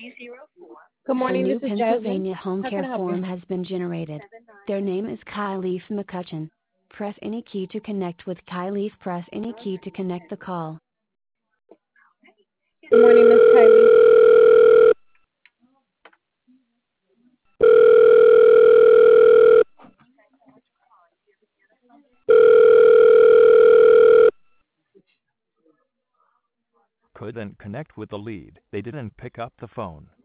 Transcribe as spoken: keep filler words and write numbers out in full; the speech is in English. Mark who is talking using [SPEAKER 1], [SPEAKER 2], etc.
[SPEAKER 1] Good
[SPEAKER 2] A
[SPEAKER 1] morning,
[SPEAKER 2] new
[SPEAKER 1] this is Jasmine.
[SPEAKER 2] Pennsylvania home
[SPEAKER 1] How
[SPEAKER 2] care
[SPEAKER 1] can I help you?
[SPEAKER 2] form has been generated. Their name is Kyleaf McCutcheon. Press any key to connect with Kyleaf. Press any key to connect the call.
[SPEAKER 1] Good morning, Miss Kylie.
[SPEAKER 3] Couldn't connect with the lead. They didn't pick up the phone.